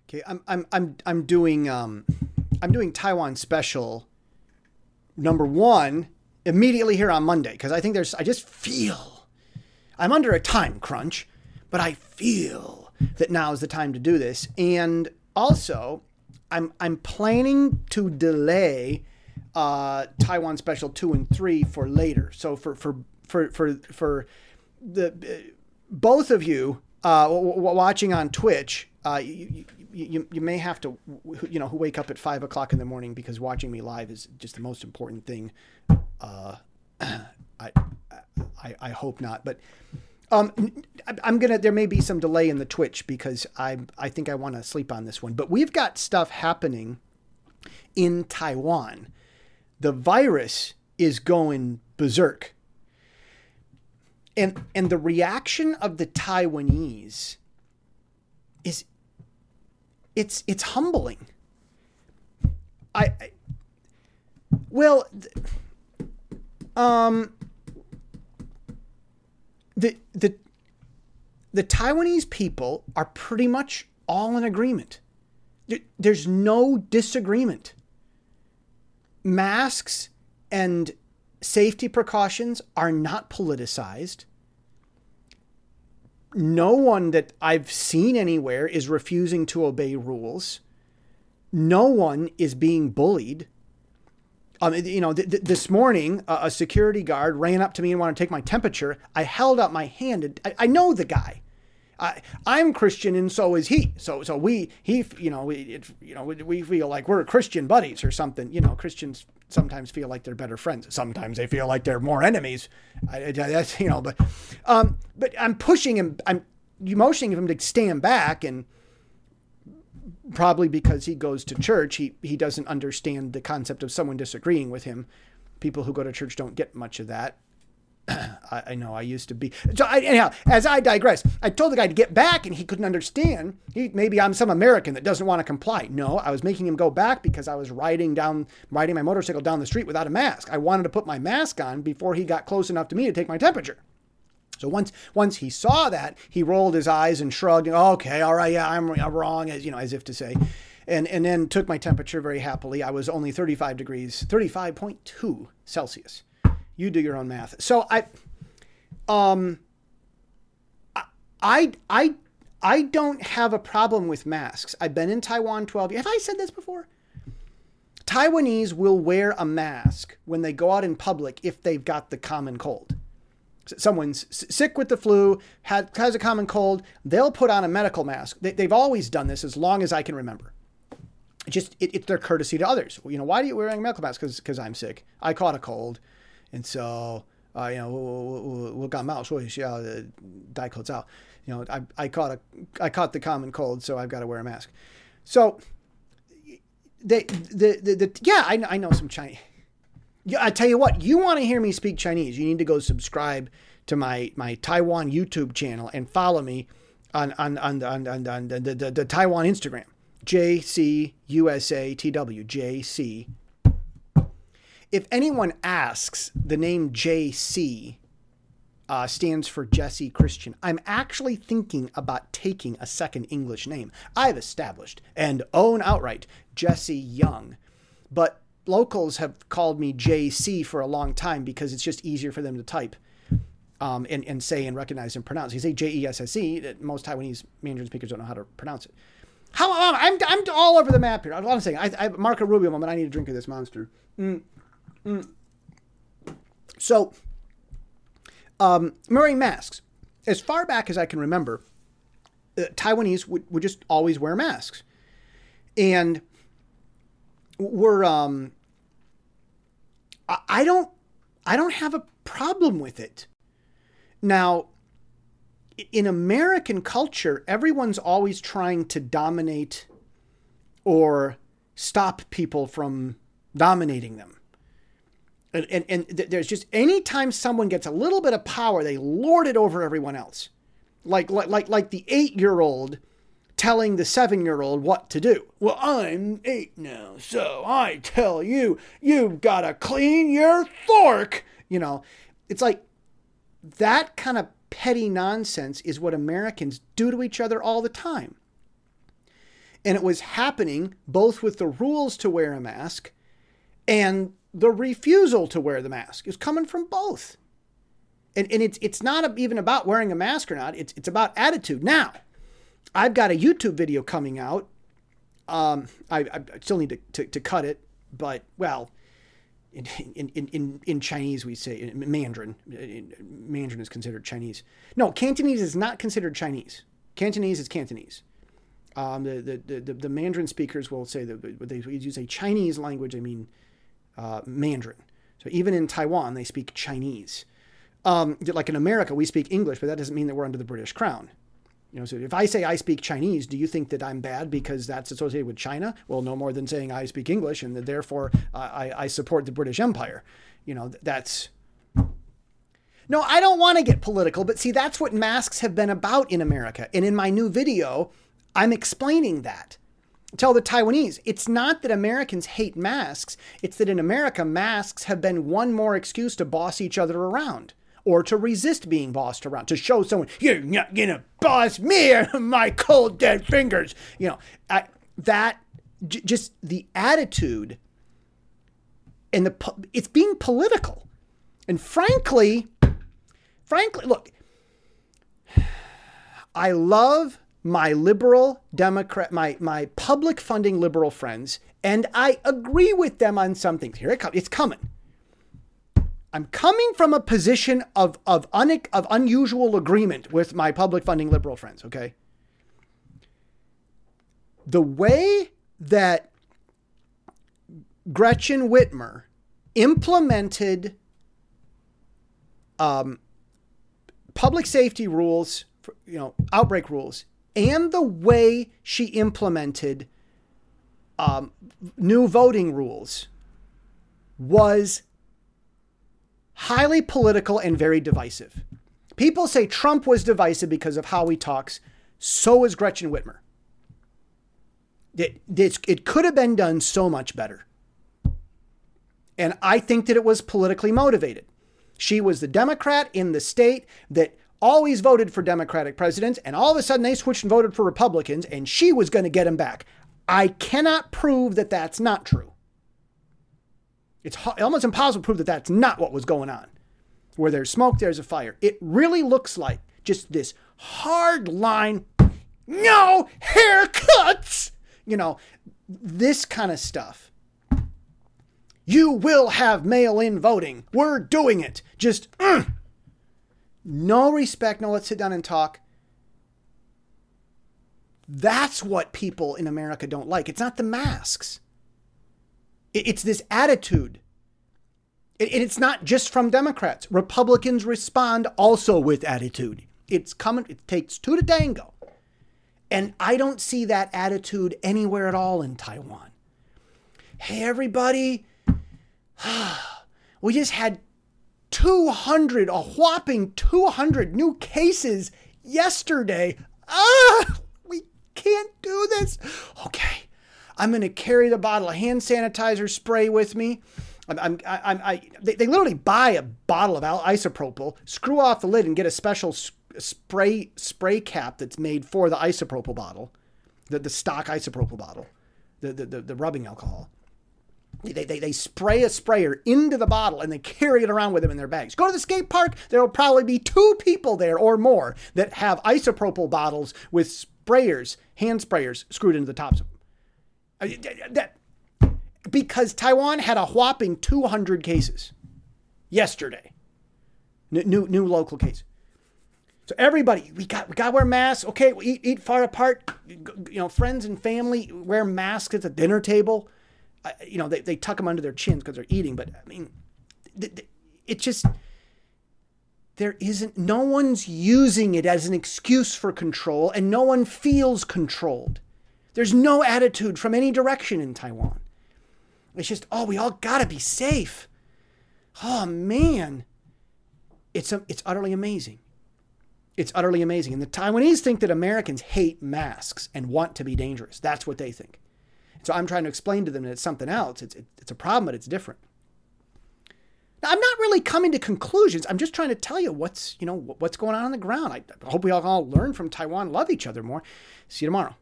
Okay, I'm doing Taiwan special number 1 immediately here on Monday because I think I just feel I'm under a time crunch, but I feel that now is the time to do this. And also, I'm planning to delay Taiwan special 2 and 3 for later. So for the both of you watching on Twitch, you may have to, who wake up at 5 o'clock in the morning because watching me live is just the most important thing. I hope not, but there may be some delay in the Twitch because I think I want to sleep on this one, but we've got stuff happening in Taiwan. The virus is going berserk. And the reaction of the Taiwanese is it's humbling. The Taiwanese people are pretty much all in agreement. There's no disagreement. Masks and safety precautions are not politicized. No one that I've seen anywhere is refusing to obey rules. No one is being bullied. This morning, a security guard ran up to me and wanted to take my temperature. I held out my hand. And I know the guy. I'm Christian and so is he. So we feel like we're Christian buddies or something. Christians sometimes feel like they're better friends. Sometimes they feel like they're more enemies. But I'm pushing him. I'm motioning him to stand back, and probably because he goes to church, he doesn't understand the concept of someone disagreeing with him. People who go to church don't get much of that. I know I used to be. So anyhow, as I digress, I told the guy to get back and he couldn't understand. Maybe I'm some American that doesn't want to comply. No, I was making him go back because I was riding my motorcycle down the street without a mask. I wanted to put my mask on before he got close enough to me to take my temperature. So once he saw that, he rolled his eyes and shrugged. Okay, all right, yeah, I'm wrong, as if to say, and then took my temperature very happily. I was only 35 degrees, 35.2 Celsius. You do your own math. So I don't have a problem with masks. I've been in Taiwan 12 years. Have I said this before? Taiwanese will wear a mask when they go out in public if they've got the common cold. Someone's sick with the flu, has a common cold, they'll put on a medical mask. They've always done this as long as I can remember. It's their courtesy to others. Why are you wearing a medical mask? Because I'm sick. I caught a cold. And so, 我感冒，所以需要戴口罩. I caught the common cold, so I've got to wear a mask. So, I know some Chinese. I tell you what, you want to hear me speak Chinese, you need to go subscribe to my Taiwan YouTube channel and follow me on the Taiwan Instagram, JCUSATW, JC. If anyone asks, the name JC stands for Jesse Christian. I'm actually thinking about taking a second English name. I've established and own outright Jesse Young, but locals have called me JC for a long time because it's just easier for them to type and say and recognize and pronounce. You say Jesse, most Taiwanese Mandarin speakers don't know how to pronounce it. I'm all over the map here. I'm saying I Marco Rubio moment. I need a drink of this monster. So, wearing masks. As far back as I can remember, Taiwanese would just always wear masks. And we're, I don't have a problem with it. Now, in American culture, everyone's always trying to dominate or stop people from dominating them. And there's just, anytime someone gets a little bit of power, they lord it over everyone else. Like the 8-year-old telling the 7-year-old what to do. Well, I'm 8 now, so I tell you, you've got to clean your fork. It's like that kind of petty nonsense is what Americans do to each other all the time. And it was happening both with the rules to wear a mask and the refusal to wear the mask. It's coming from both. And it's not even about wearing a mask or not. It's about attitude. Now, I've got a YouTube video coming out. I still need to cut it, but, well, in Chinese we say in Mandarin. Mandarin is considered Chinese. No, Cantonese is not considered Chinese. Cantonese is Cantonese. The Mandarin speakers will say that they use a Chinese language. I mean Mandarin. So even in Taiwan they speak Chinese. Like in America we speak English, but that doesn't mean that we're under the British Crown. So if I say I speak Chinese, do you think that I'm bad because that's associated with China? Well, no more than saying I speak English and that therefore I support the British Empire. That's... No, I don't want to get political, but see, that's what masks have been about in America. And in my new video, I'm explaining that. Tell the Taiwanese, it's not that Americans hate masks. It's that in America, masks have been one more excuse to boss each other around. Or to resist being bossed around, to show someone, you're not going to boss me or my cold, dead fingers. Just the attitude and it's being political. And frankly, look, I love my liberal Democrat, my public funding liberal friends, and I agree with them on some things. Here it comes. It's coming. I'm coming from a position of unusual agreement with my public funding liberal friends, okay? The way that Gretchen Whitmer implemented public safety rules, outbreak rules, and the way she implemented new voting rules was highly political and very divisive. People say Trump was divisive because of how he talks. So is Gretchen Whitmer. It could have been done so much better. And I think that it was politically motivated. She was the Democrat in the state that always voted for Democratic presidents, and all of a sudden they switched and voted for Republicans, and she was going to get them back. I cannot prove that that's not true. It's almost impossible to prove that that's not what was going on. Where there's smoke, there's a fire. It really looks like just this hard line, no haircuts, this kind of stuff. You will have mail-in voting. We're doing it. Just no respect. No, let's sit down and talk. That's what people in America don't like. It's not the masks. It's this attitude. It's not just from Democrats. Republicans respond also with attitude. It's coming. It takes two to tango. And I don't see that attitude anywhere at all in Taiwan. Hey, everybody. We just had a whopping 200 new cases yesterday. We can't do this. Okay. I'm going to carry the bottle of hand sanitizer spray with me. They literally buy a bottle of isopropyl, screw off the lid, and get a special spray cap that's made for the isopropyl bottle, the stock isopropyl bottle, the rubbing alcohol. They spray a sprayer into the bottle and they carry it around with them in their bags. Go to the skate park. There will probably be 2 people there or more that have isopropyl bottles with sprayers, hand sprayers screwed into the tops of them. Because Taiwan had a whopping 200 cases yesterday. New local case. So everybody, we got to wear masks. Okay, we eat far apart. Friends and family wear masks at the dinner table. They tuck them under their chins because they're eating. But I mean, it just, no one's using it as an excuse for control, and no one feels controlled. There's no attitude from any direction in Taiwan. It's just, we all gotta be safe. Oh man. It's utterly amazing. It's utterly amazing. And the Taiwanese think that Americans hate masks and want to be dangerous. That's what they think. So I'm trying to explain to them that it's something else. It's a problem, but it's different. Now, I'm not really coming to conclusions. I'm just trying to tell you what's going on the ground. I hope we all learn from Taiwan, love each other more. See you tomorrow.